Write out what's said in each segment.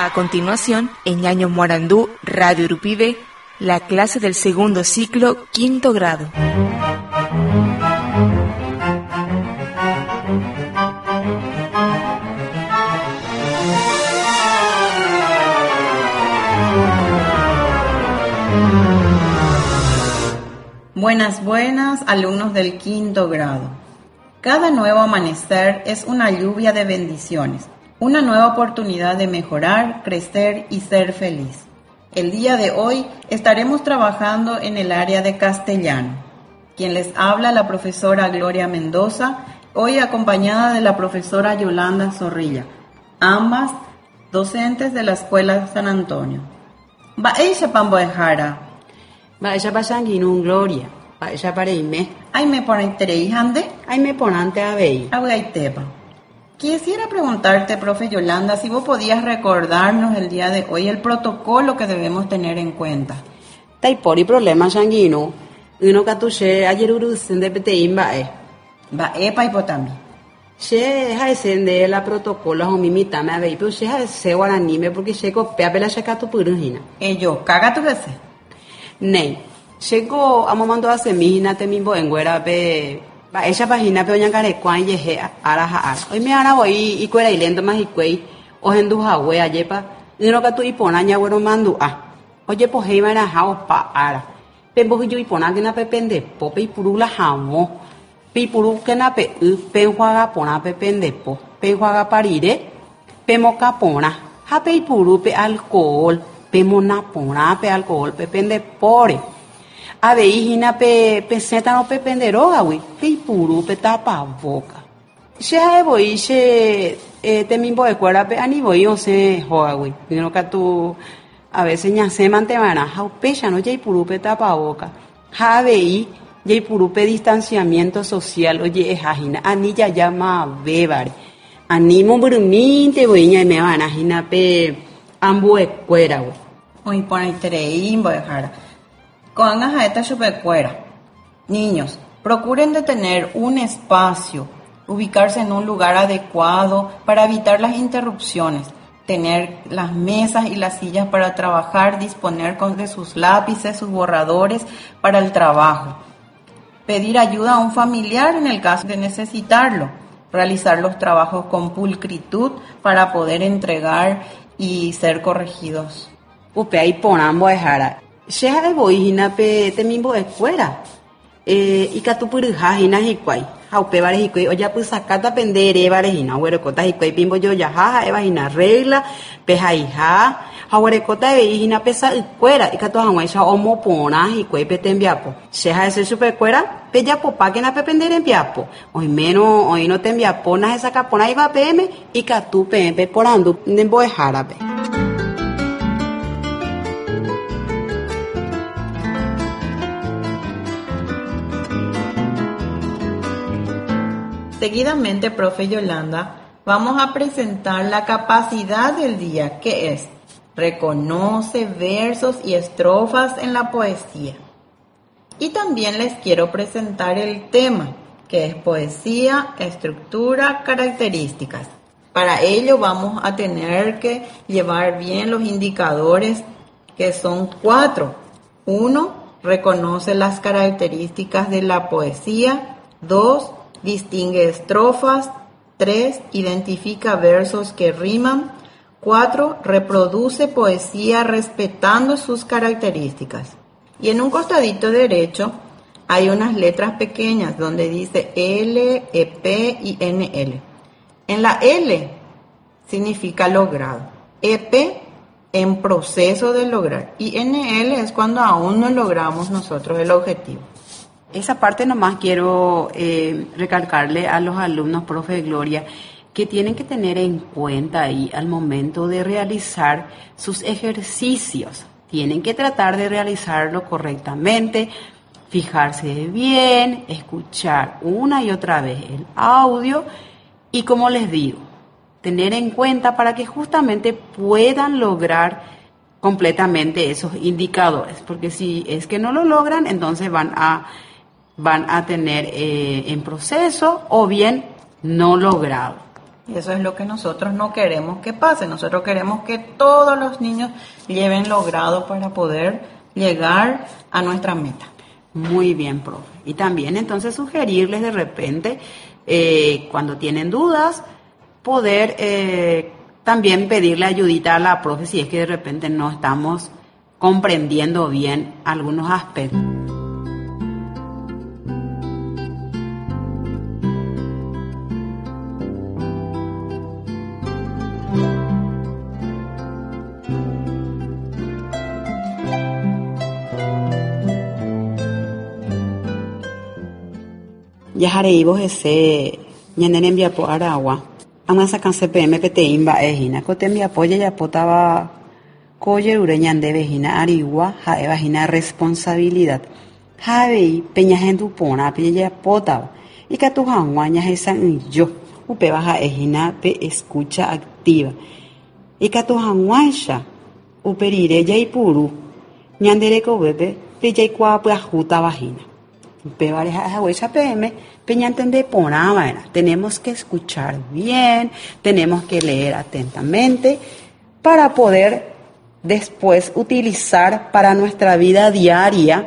A continuación, en Ñaño Morandú, Radio Urupibe, la clase del segundo ciclo, quinto grado. Buenas, alumnos del quinto grado. Cada nuevo amanecer es una lluvia de bendiciones, una nueva oportunidad de mejorar, crecer y ser feliz. El día de hoy estaremos trabajando en el área de castellano. Quien les habla, la profesora Gloria Mendoza, hoy acompañada de la profesora Yolanda Zorrilla, ambas docentes de la Escuela San Antonio. Ba'éicha pamboejara. Ba'éicha pasanguinun Gloria. Ba'éicha pareime. Ay me poneiterei hande. Ay me ponante abei. Abugaitepa. Quisiera preguntarte, profe Yolanda, si vos podías recordarnos el día de hoy el protocolo que debemos tener en cuenta. Taipori problema sanguino. Uno katuche ayer urusende peteim ba'e. Ba'epa hipotami. She jaesende la protocolo homimitame abei, pero she jaese guaranime porque she copia pela she katupurujina. Ello, caga tu veces. Nei. Sheko amamando a semihina te mimbo enguera pe esa página pe ñangare kwan yeje araja. Hoy me ara voy y cuera y lento más y cuei o hendu hawe ayepa no ka tu ipona nya wero mandu a. Oye po hei mana hao pa ara. Pe bo yo ipona que na pe pende po pe purula hamo. Pe puru que na pe pe juaga pona pe pende po. Pe juaga parire pe moca pona. Ha pe puru pe alcohol. Pe mona pona pe alcohol pe pende pore. Abei hina pe senta no pe penderoga wi pe puru pe tapa boca she ha boi she te mimbo de cuera pe ani boi o se joa wi no ka tu a veces nya se mantemana ha pe ya no ye puru pe tapa boca ha abei ye puru pe distanciamiento social oye es hina ani ya llama bebar ani mo burminte boi nya me van hina pe ambu de cuera wi hoy pone terei mbojara. Con esta chupecuera. Niños, procuren de tener un espacio, ubicarse en un lugar adecuado para evitar las interrupciones, tener las mesas y las sillas para trabajar, disponer de sus lápices, sus borradores para el trabajo, pedir ayuda a un familiar en el caso de necesitarlo, realizar los trabajos con pulcritud para poder entregar y ser corregidos. Upe ahí ponamos dejara. Sheha de boi hina pe te mimbo de fuera. Y katupurja hina hikwai. Haupe vare hikwai. Oya pues sacata pendere vare hina. Huerecota hikwai pimbo yo ya jaja eva hina regla. Pe jaija. Huerecota eve hina pesa fuera. Y katu hangwaisha omo pona hikwai pe tembiapo. Sheha ese super fuera. Pe ya popa que na pe pendere embiapo. Hoy menos hoy no tembiapo na esa capona iba pm. Y katu pe porando nembo de jarabe. Seguidamente, profe Yolanda, vamos a presentar la capacidad del día, que es reconoce versos y estrofas en la poesía. Y también les quiero presentar el tema, que es poesía, estructura, características. Para ello vamos a tener que llevar bien los indicadores, que son 4. 1. Reconoce las características de la poesía. 2. Distingue estrofas. 3. Identifica versos que riman. 4. Reproduce poesía respetando sus características. Y en un costadito derecho hay unas letras pequeñas donde dice L, EP y NL. En la L significa logrado. EP en proceso de lograr. Y NL es cuando aún no logramos nosotros el objetivo. Esa parte nomás quiero recalcarle a los alumnos, profe Gloria, que tienen que tener en cuenta ahí al momento de realizar sus ejercicios. Tienen que tratar de realizarlo correctamente, fijarse bien, escuchar una y otra vez el audio y, como les digo, tener en cuenta para que justamente puedan lograr completamente esos indicadores, porque si es que no lo logran, entonces van a tener en proceso o bien no logrado. Eso es lo que nosotros no queremos que pase. Nosotros queremos que todos los niños lleven logrado para poder llegar a nuestra meta. Muy bien, profe. Y también entonces sugerirles de repente, cuando tienen dudas, poder también pedirle ayudita a la profe si es que de repente no estamos comprendiendo bien algunos aspectos. Yajareivos ese ñanene enviapo Aragua. Anga sacan CPM PTI vejina. Cote enviapo ya potaba coye ureñan de vejina arigua jae vejina responsabilidad. Jaei peña gendupona peña potaba. Y que tu janguaña esan yo. Upe baja ejina pe escucha activa. Y que tu janguaña uperire ya ipuru. Ñandere cobepe pe ya ikuapua juta vagina. Tenemos que escuchar bien, tenemos que leer atentamente para poder después utilizar para nuestra vida diaria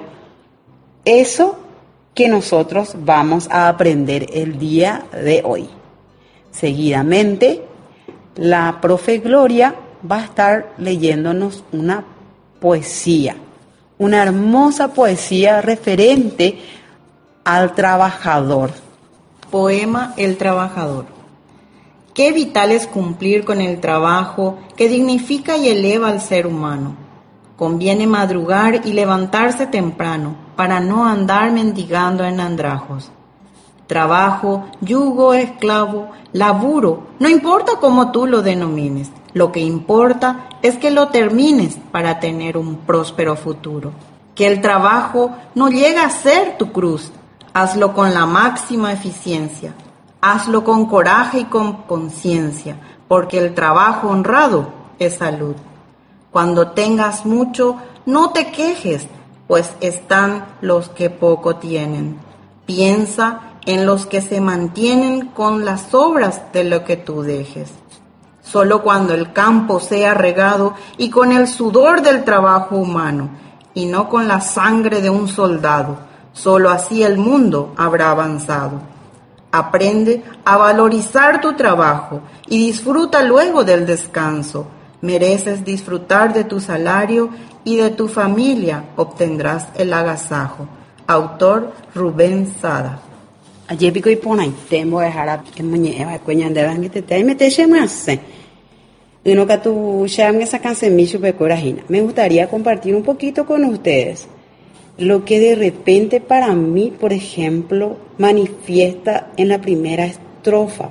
eso que nosotros vamos a aprender el día de hoy. Seguidamente, la profe Gloria va a estar leyéndonos una poesía, una hermosa poesía referente al trabajador. Poema El Trabajador. Qué vital es cumplir con el trabajo que dignifica y eleva al ser humano. Conviene madrugar y levantarse temprano para no andar mendigando en andrajos. Trabajo, yugo, esclavo, laburo, no importa cómo tú lo denomines. Lo que importa es que lo termines para tener un próspero futuro. Que el trabajo no llegue a ser tu cruz. Hazlo con la máxima eficiencia. Hazlo con coraje y con conciencia, porque el trabajo honrado es salud. Cuando tengas mucho, no te quejes, pues están los que poco tienen. Piensa en los que se mantienen con las sobras de lo que tú dejes. Solo cuando el campo sea regado y con el sudor del trabajo humano, y no con la sangre de un soldado, solo así el mundo habrá avanzado. Aprende a valorizar tu trabajo y disfruta luego del descanso. Mereces disfrutar de tu salario y de tu familia obtendrás el agasajo. Autor Rubén Sada. Ayer pico y pone temo dejar a muñeca cuñan de van que te mete chemase. Uno que tu cham que sacan semillo pecorajina. Me gustaría compartir un poquito con ustedes lo que de repente para mí, por ejemplo, manifiesta en la primera estrofa.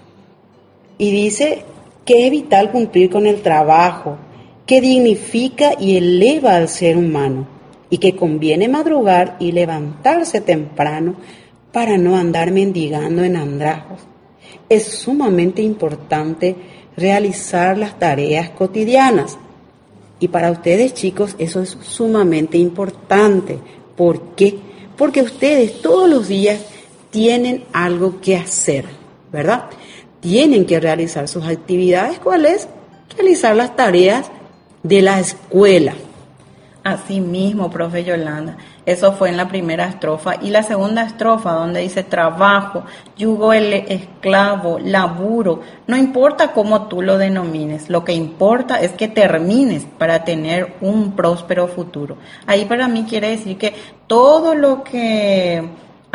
Y dice que es vital cumplir con el trabajo, que dignifica y eleva al ser humano, y que conviene madrugar y levantarse temprano para no andar mendigando en andrajos. Es sumamente importante realizar las tareas cotidianas. Y para ustedes, chicos, eso es sumamente importante. ¿Por qué? Porque ustedes todos los días tienen algo que hacer, ¿verdad? Tienen que realizar sus actividades. ¿Cuál es? Realizar las tareas de la escuela. Así mismo, profe Yolanda. Eso fue en la primera estrofa. Y la segunda estrofa, donde dice trabajo, yugo el esclavo, laburo. No importa cómo tú lo denomines, lo que importa es que termines para tener un próspero futuro. Ahí para mí quiere decir que todo lo que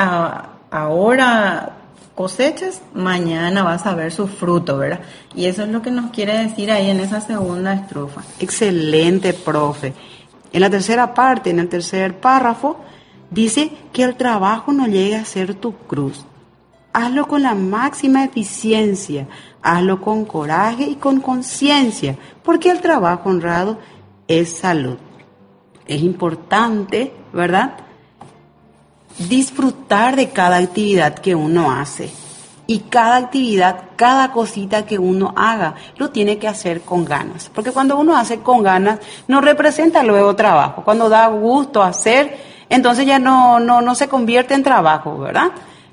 ahora coseches, mañana vas a ver su fruto, ¿verdad? Y eso es lo que nos quiere decir ahí en esa segunda estrofa. Excelente, profe. En la tercera parte, en el tercer párrafo, dice que el trabajo no llegue a ser tu cruz. Hazlo con la máxima eficiencia, hazlo con coraje y con conciencia, porque el trabajo honrado es salud. Es importante, ¿verdad?, disfrutar de cada actividad que uno hace. Y cada actividad, cada cosita que uno haga, lo tiene que hacer con ganas. Porque cuando uno hace con ganas, no representa luego trabajo. Cuando da gusto hacer, entonces ya no se convierte en trabajo, ¿verdad?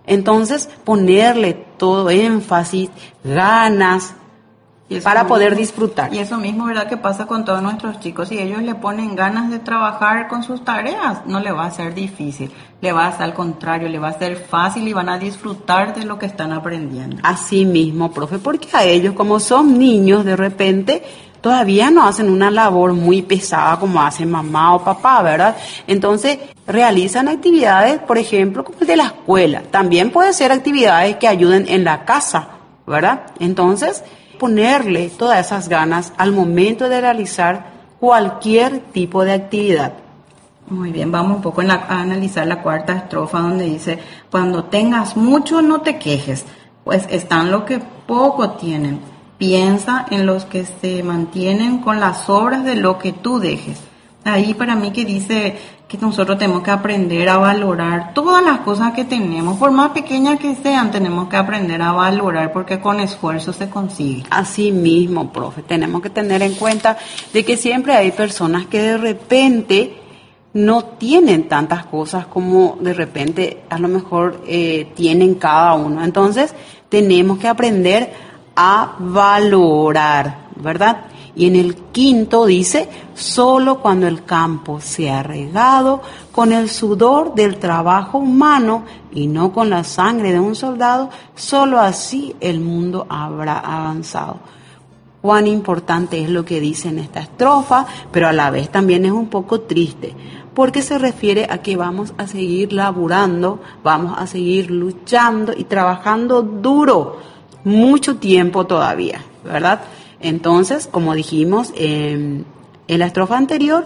Entonces, ponerle todo énfasis, ganas, para poder disfrutar. Y eso mismo, ¿verdad?, que pasa con todos nuestros chicos. Si ellos le ponen ganas de trabajar con sus tareas, no le va a ser difícil. Le va a ser al contrario, le va a ser fácil y van a disfrutar de lo que están aprendiendo. Así mismo, profe, porque a ellos, como son niños, de repente todavía no hacen una labor muy pesada como hacen mamá o papá, ¿verdad? Entonces, realizan actividades, por ejemplo, como el de la escuela. También puede ser actividades que ayuden en la casa, ¿verdad? Entonces, ponerle todas esas ganas al momento de realizar cualquier tipo de actividad. Muy bien, vamos un poco a analizar la cuarta estrofa donde dice: cuando tengas mucho no te quejes, pues están los que poco tienen. Piensa en los que se mantienen con las sobras de lo que tú dejes. Ahí para mí que dice que nosotros tenemos que aprender a valorar todas las cosas que tenemos, por más pequeñas que sean, tenemos que aprender a valorar porque con esfuerzo se consigue. Así mismo, profe, tenemos que tener en cuenta de que siempre hay personas que de repente no tienen tantas cosas como de repente a lo mejor tienen cada uno. Entonces, tenemos que aprender a valorar, ¿verdad? Y en el quinto dice: solo cuando el campo sea regado con el sudor del trabajo humano y no con la sangre de un soldado, solo así el mundo habrá avanzado. Cuán importante es lo que dice en esta estrofa, pero a la vez también es un poco triste, porque se refiere a que vamos a seguir laburando, vamos a seguir luchando y trabajando duro, mucho tiempo todavía, ¿verdad? Entonces, como dijimos en la estrofa anterior,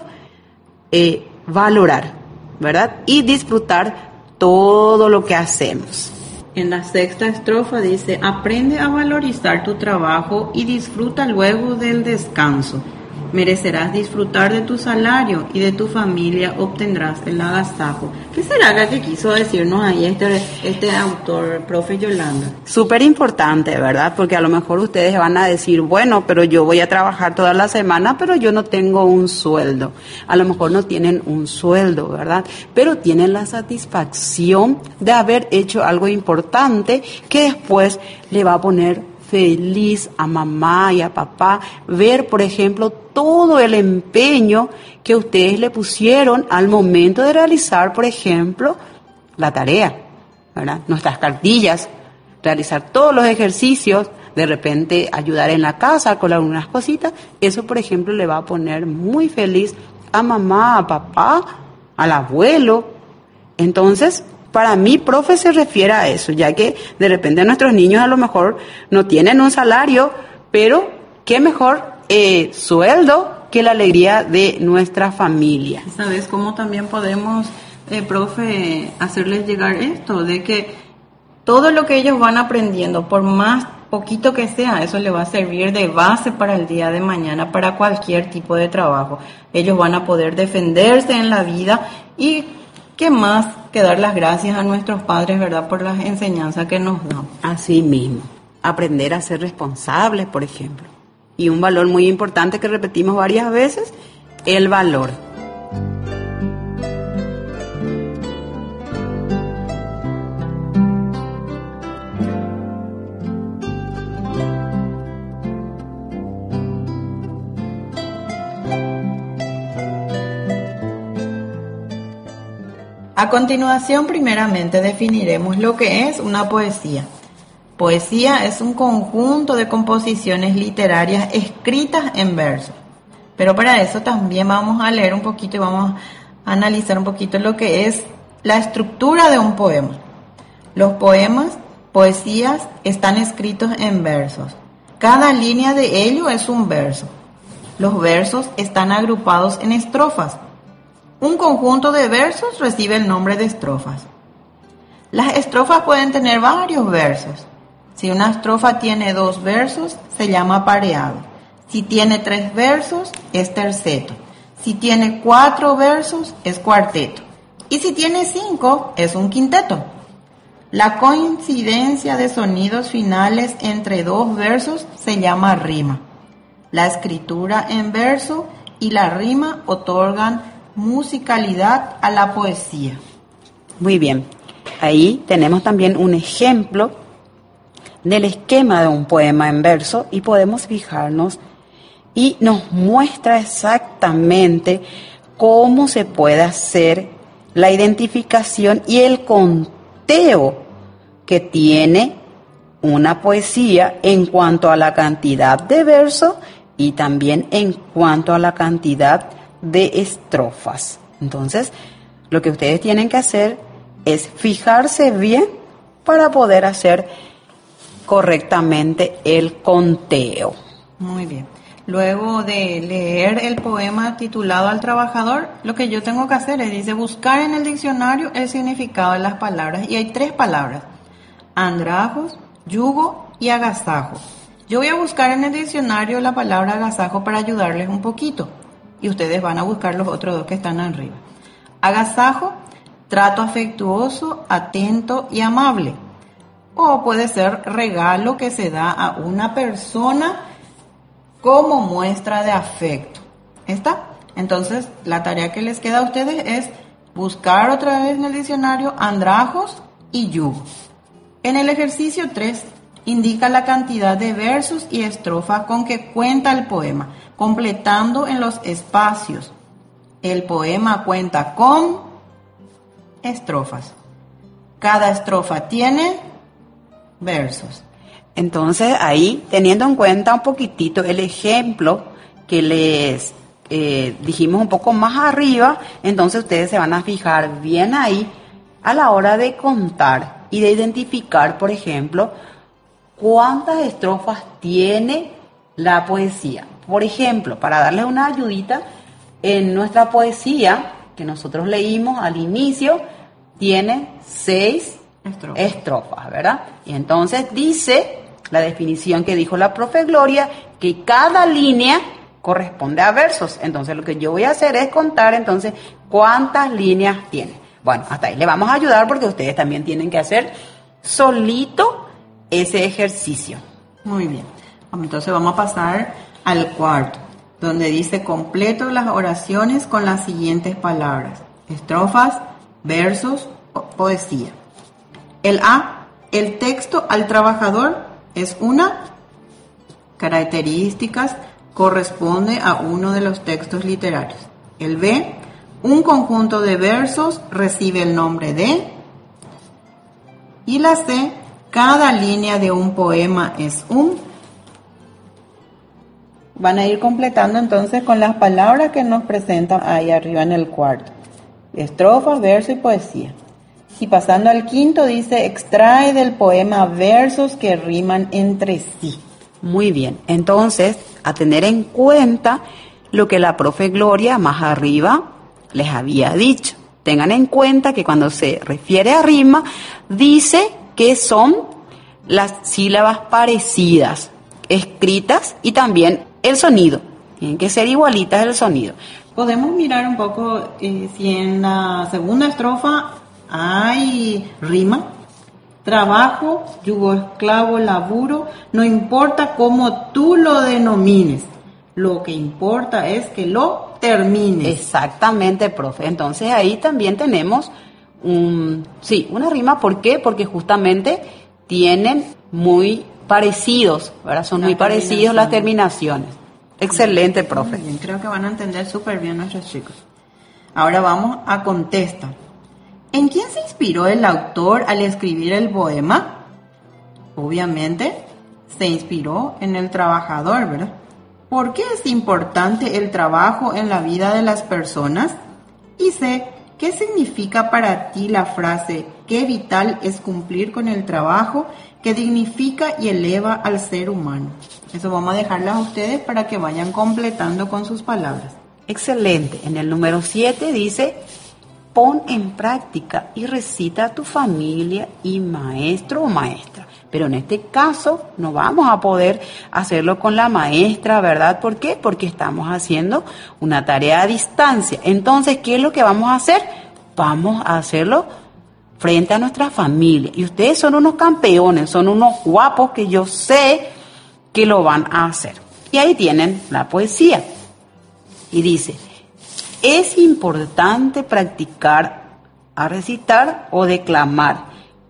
valorar, ¿verdad? Y disfrutar todo lo que hacemos. En la sexta estrofa dice: aprende a valorizar tu trabajo y disfruta luego del descanso. Merecerás disfrutar de tu salario y de tu familia obtendrás el agasajo. ¿Qué será que quiso decirnos ahí este autor, profe Yolanda? Súper importante, ¿verdad? Porque a lo mejor ustedes van a decir: bueno, pero yo voy a trabajar toda la semana, pero yo no tengo un sueldo. A lo mejor no tienen un sueldo, ¿verdad? Pero tienen la satisfacción de haber hecho algo importante que después le va a poner feliz a mamá y a papá, ver, por ejemplo, todo el empeño que ustedes le pusieron al momento de realizar, por ejemplo, la tarea, ¿verdad? Nuestras cartillas, realizar todos los ejercicios, de repente ayudar en la casa con algunas cositas. Eso, por ejemplo, le va a poner muy feliz a mamá, a papá, al abuelo. Entonces, para mí, profe, se refiere a eso, ya que de repente nuestros niños a lo mejor no tienen un salario, pero qué mejor sueldo que la alegría de nuestra familia. ¿Sabes cómo también podemos, profe, hacerles llegar esto? De que todo lo que ellos van aprendiendo, por más poquito que sea, eso les va a servir de base para el día de mañana, para cualquier tipo de trabajo. Ellos van a poder defenderse en la vida y qué más que dar las gracias a nuestros padres, ¿verdad?, por las enseñanzas que nos dan. Así mismo, aprender a ser responsables, por ejemplo. Y un valor muy importante que repetimos varias veces, el valor. A continuación, primeramente, definiremos lo que es una poesía. Poesía es un conjunto de composiciones literarias escritas en verso. Pero para eso también vamos a leer un poquito y vamos a analizar un poquito lo que es la estructura de un poema. Los poemas, poesías, están escritos en versos. Cada línea de ello es un verso. Los versos están agrupados en estrofas. Un conjunto de versos recibe el nombre de estrofas. Las estrofas pueden tener varios versos. Si una estrofa tiene 2 versos, se llama pareado. Si tiene 3 versos, es terceto. Si tiene 4 versos, es cuarteto. Y si tiene 5, es un quinteto. La coincidencia de sonidos finales entre 2 versos se llama rima. La escritura en verso y la rima otorgan musicalidad a la poesía. Muy bien. ahí tenemos también un ejemplo del esquema de un poema en verso y podemos fijarnos y nos muestra exactamente cómo se puede hacer la identificación y el conteo que tiene una poesía en cuanto a la cantidad de versos y también en cuanto a la cantidad de estrofas. Entonces, lo que ustedes tienen que hacer es fijarse bien para poder hacer correctamente el conteo. Muy bien. Luego de leer el poema titulado Al Trabajador, lo que yo tengo que hacer es, dice, buscar en el diccionario el significado de las palabras. Y hay 3 palabras: andrajos, yugo y agasajo. Yo voy a buscar en el diccionario la palabra agasajo para ayudarles un poquito. Y ustedes van a buscar los otros 2 que están arriba. Agasajo, trato afectuoso, atento y amable. O puede ser regalo que se da a una persona como muestra de afecto. ¿Está? Entonces, la tarea que les queda a ustedes es buscar otra vez en el diccionario andrajos y yugo. En el ejercicio 3, indica la cantidad de versos y estrofas con que cuenta el poema, completando en los espacios. El poema cuenta con estrofas. Cada estrofa tiene versos. Entonces, ahí, teniendo en cuenta un poquitito el ejemplo que les dijimos un poco más arriba, entonces ustedes se van a fijar bien ahí a la hora de contar y de identificar, por ejemplo, cuántas estrofas tiene la poesía. Por ejemplo, para darles una ayudita, en nuestra poesía que nosotros leímos al inicio, tiene 6 estrofas, ¿verdad? Y entonces dice la definición que dijo la profe Gloria, que cada línea corresponde a versos. Entonces lo que yo voy a hacer es contar entonces cuántas líneas tiene. Bueno, hasta ahí le vamos a ayudar porque ustedes también tienen que hacer solito ese ejercicio. Muy bien. Entonces vamos a pasar al cuarto, donde dice completo las oraciones con las siguientes palabras: estrofas, versos, poesía. El A, el texto al trabajador, es una características, corresponde a uno de los textos literarios. El B, un conjunto de versos recibe el nombre de. Y la C, cada línea de un poema es un. Van a ir completando entonces con las palabras que nos presentan ahí arriba en el cuarto: estrofas, verso y poesía. Y pasando al quinto, dice, extrae del poema versos que riman entre sí. Muy bien, entonces, a tener en cuenta lo que la profe Gloria más arriba les había dicho. Tengan en cuenta que cuando se refiere a rima, dice que son las sílabas parecidas, escritas, y también el sonido. Tienen que ser igualitas el sonido. Podemos mirar un poco si en la segunda estrofa hay rima. Trabajo, yugo esclavo, laburo, no importa cómo tú lo denomines, lo que importa es que lo termines. Exactamente, profe. Entonces ahí también tenemos una rima. ¿Por qué? Porque justamente tienen muy parecidos, ¿verdad? Son muy parecidos las terminaciones. Excelente, profe. Bien, creo que van a entender súper bien nuestros chicos. Ahora vamos a contestar. ¿En quién se inspiró el autor al escribir el poema? Obviamente, se inspiró en el trabajador, ¿verdad? ¿Por qué es importante el trabajo en la vida de las personas? Y C, ¿qué significa para ti la frase qué vital es cumplir con el trabajo que dignifica y eleva al ser humano? Eso vamos a dejarlas a ustedes para que vayan completando con sus palabras. Excelente. En el número 7 dice: pon en práctica y recita a tu familia y maestro o maestra. Pero en este caso no vamos a poder hacerlo con la maestra, ¿verdad? ¿Por qué? Porque estamos haciendo una tarea a distancia. Entonces, ¿qué es lo que vamos a hacer? Vamos a hacerlo frente a nuestra familia. Y ustedes son unos campeones, son unos guapos que yo sé que lo van a hacer. Y ahí tienen la poesía. Y dice: es importante practicar a recitar o declamar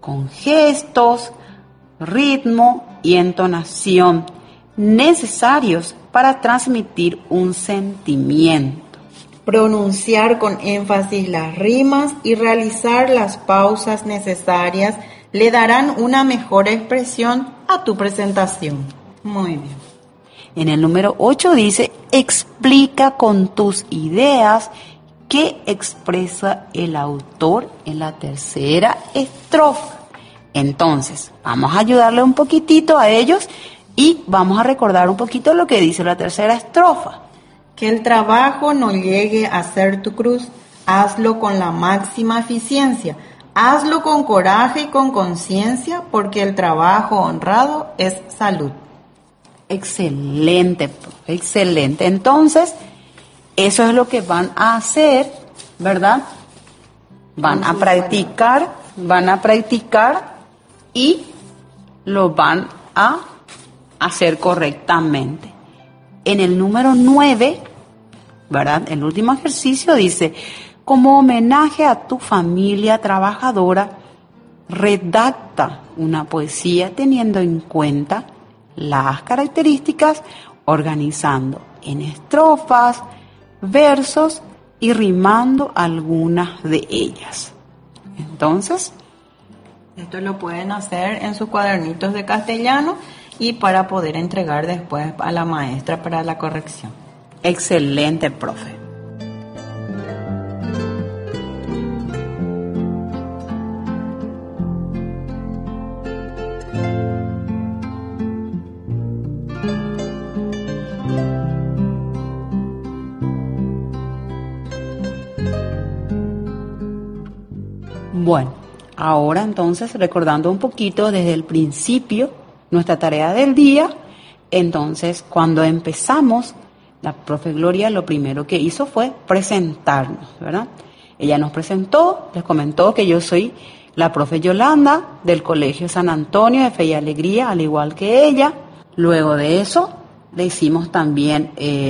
con gestos, ritmo y entonación necesarios para transmitir un sentimiento. Pronunciar con énfasis las rimas y realizar las pausas necesarias le darán una mejor expresión a tu presentación. Muy bien. En el número 8 dice, explica con tus ideas qué expresa el autor en la tercera estrofa. Entonces, vamos a ayudarle un poquitito a ellos y vamos a recordar un poquito lo que dice la tercera estrofa. Que el trabajo no llegue a ser tu cruz, hazlo con la máxima eficiencia, hazlo con coraje y con conciencia, porque el trabajo honrado es salud. Excelente, excelente. Entonces, eso es lo que van a hacer, ¿verdad? Van a practicar y lo van a hacer correctamente. En el número 9, ¿verdad? El último ejercicio dice, como homenaje a tu familia trabajadora, redacta una poesía teniendo en cuenta las características, organizando en estrofas, versos y rimando algunas de ellas. Entonces, esto lo pueden hacer en sus cuadernitos de castellano y para poder entregar después a la maestra para la corrección. Excelente, profe. Bueno, ahora entonces recordando un poquito desde el principio nuestra tarea del día, entonces cuando empezamos, la profe Gloria lo primero que hizo fue presentarnos, ¿verdad? Ella nos presentó, les comentó que yo soy la profe Yolanda del Colegio San Antonio de Fe y Alegría, al igual que ella. Luego de eso le hicimos también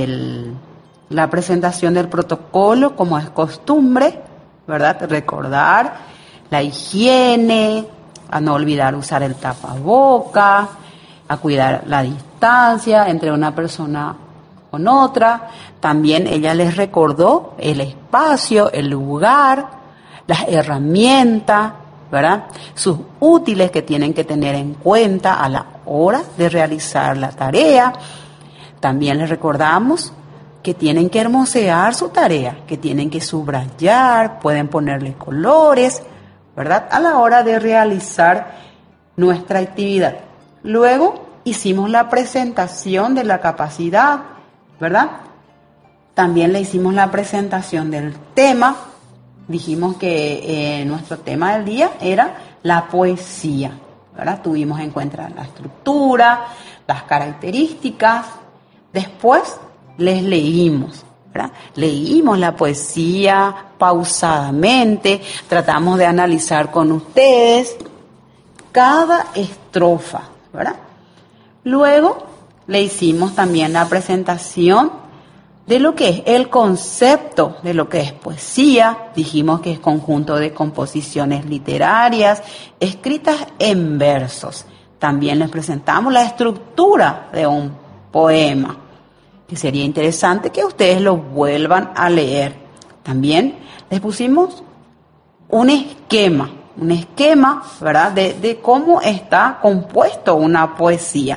la presentación del protocolo, como es costumbre, ¿verdad? Recordar la higiene, a no olvidar usar el tapaboca, a cuidar la distancia entre una persona con otra. También ella les recordó el espacio, el lugar, las herramientas, ¿verdad? Sus útiles que tienen que tener en cuenta a la hora de realizar la tarea. También les recordamos que tienen que hermosear su tarea, que tienen que subrayar, pueden ponerle colores, ¿verdad? A la hora de realizar nuestra actividad. Luego hicimos la presentación de la capacidad, ¿verdad? También le hicimos la presentación del tema. Dijimos que nuestro tema del día era la poesía, ¿verdad? Tuvimos en cuenta la estructura, las características. Después les leímos, ¿verdad? Leímos la poesía pausadamente, tratamos de analizar con ustedes cada estrofa, ¿verdad? Luego le hicimos también la presentación de lo que es el concepto de lo que es poesía. Dijimos que es conjunto de composiciones literarias escritas en versos. También les presentamos la estructura de un poema, que sería interesante que ustedes lo vuelvan a leer. También les pusimos un esquema, ¿verdad? De cómo está compuesto una poesía.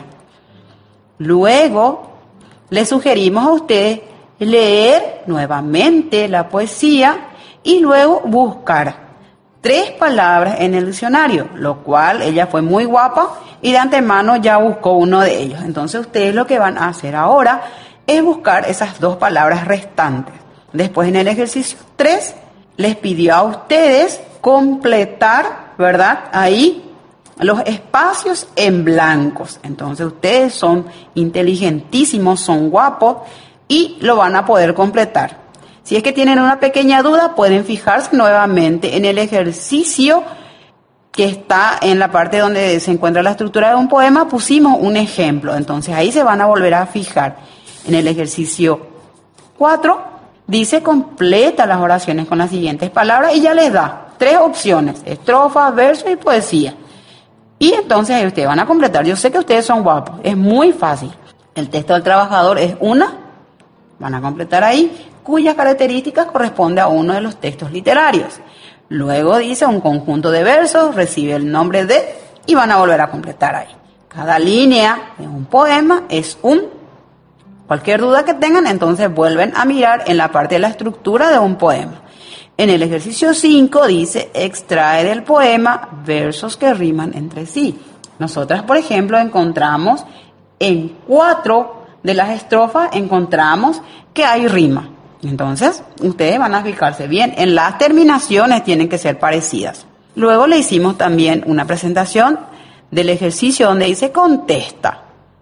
Luego les sugerimos a ustedes leer nuevamente la poesía y luego buscar 3 palabras en el diccionario, lo cual ella fue muy guapa y de antemano ya buscó uno de ellos. Entonces ustedes lo que van a hacer ahora es buscar esas 2 palabras restantes. Después en el ejercicio 3 les pidió a ustedes completar, ¿verdad? Ahí los espacios en blancos. Entonces ustedes son inteligentísimos, son guapos y lo van a poder completar. Si es que tienen una pequeña duda, pueden fijarse nuevamente en el ejercicio que está en la parte donde se encuentra la estructura de un poema. Pusimos un ejemplo, entonces ahí se van a volver a fijar. En el ejercicio 4 dice completa las oraciones con las siguientes palabras y ya les da 3 opciones: estrofa, verso y poesía. Y entonces ahí ustedes van a completar. Yo sé que ustedes son guapos, es muy fácil. El texto del trabajador es una, van a completar ahí, cuyas características corresponde a uno de los textos literarios. Luego dice un conjunto de versos, recibe el nombre de, y van a volver a completar ahí. Cada línea de un poema es cualquier duda que tengan, entonces vuelven a mirar en la parte de la estructura de un poema. En el ejercicio 5 dice, extrae del poema versos que riman entre sí. Nosotras, por ejemplo, encontramos en 4 de las estrofas, encontramos que hay rima. Entonces, ustedes van a fijarse bien, en las terminaciones tienen que ser parecidas. Luego le hicimos también una presentación del ejercicio donde dice contesta.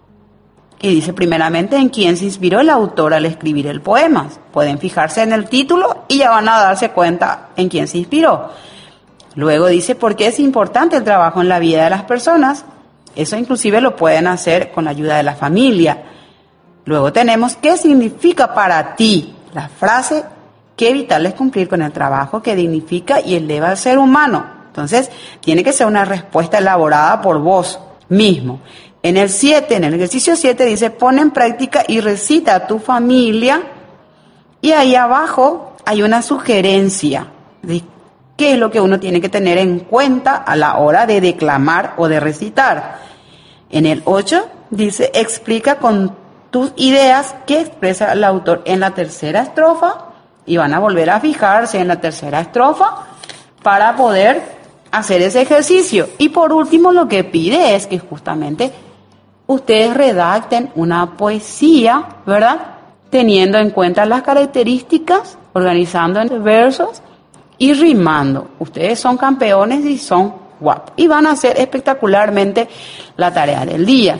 Y dice primeramente en quién se inspiró el autor al escribir el poema. Pueden fijarse en el título y ya van a darse cuenta en quién se inspiró. Luego dice por qué es importante el trabajo en la vida de las personas. Eso inclusive lo pueden hacer con la ayuda de la familia. Luego tenemos qué significa para ti la frase, qué vital es cumplir con el trabajo que dignifica y eleva al ser humano. Entonces, tiene que ser una respuesta elaborada por vos mismo. En el ejercicio 7 dice, pon en práctica y recita a tu familia. Y ahí abajo hay una sugerencia de qué es lo que uno tiene que tener en cuenta a la hora de declamar o de recitar. En el 8 dice, explica con tus ideas qué expresa el autor en la tercera estrofa. Y van a volver a fijarse en la tercera estrofa para poder hacer ese ejercicio. Y por último lo que pide es que justamente ustedes redacten una poesía, ¿verdad? Teniendo en cuenta las características, organizando en versos y rimando. Ustedes son campeones y son guapos. Y van a hacer espectacularmente la tarea del día.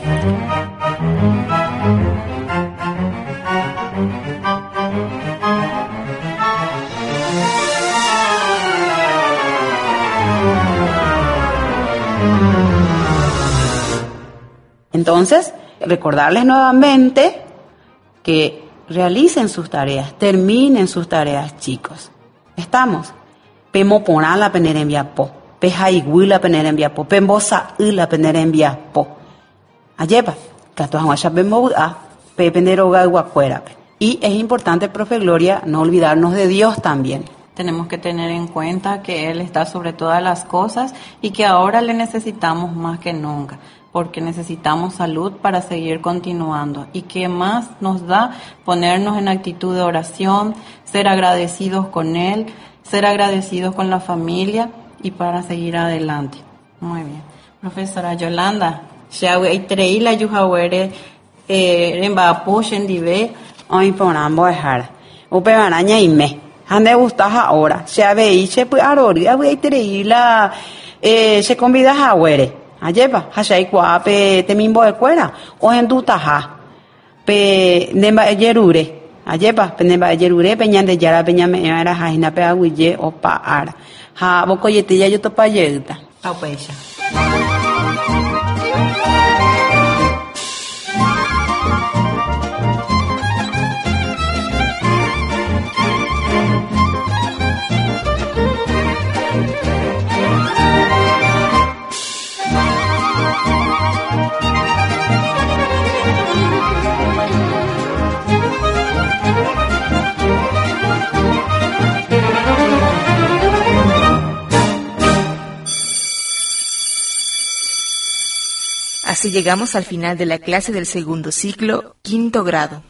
Entonces, recordarles nuevamente que realicen sus tareas, terminen sus tareas, chicos. ¿Estamos? Pemo pona la penera en viapo, pejaigui la penera en viapo, pembosa la penera en viapo. Ayepa, catuahuacha pemboa, pependeroga guacuerape. Y es importante, profe Gloria, no olvidarnos de Dios también. Tenemos que tener en cuenta que Él está sobre todas las cosas y que ahora le necesitamos más que nunca, porque necesitamos salud para seguir continuando. ¿Y qué más nos da? Ponernos en actitud de oración, ser agradecidos con Él, ser agradecidos con la familia y para seguir adelante. Muy bien. Profesora Yolanda, Xaui la Yuhawere Rembapo Shendive. Hoy ponamos dejar. Upe baraña y me. Ande gustas ahora. Se aveiche pues aroria voy a la se convida a Huere. Ayepa, hashai kuape temimbo de cuera, o en dutaja, pe nemba yerure, ayepa, pe nemba yerure, peñan de yara, peñan me era jaina pe aguille o pa ara, ha bocoyete ya yo topa yelta. Aupecha. Así llegamos al final de la clase del segundo ciclo, 5º grado.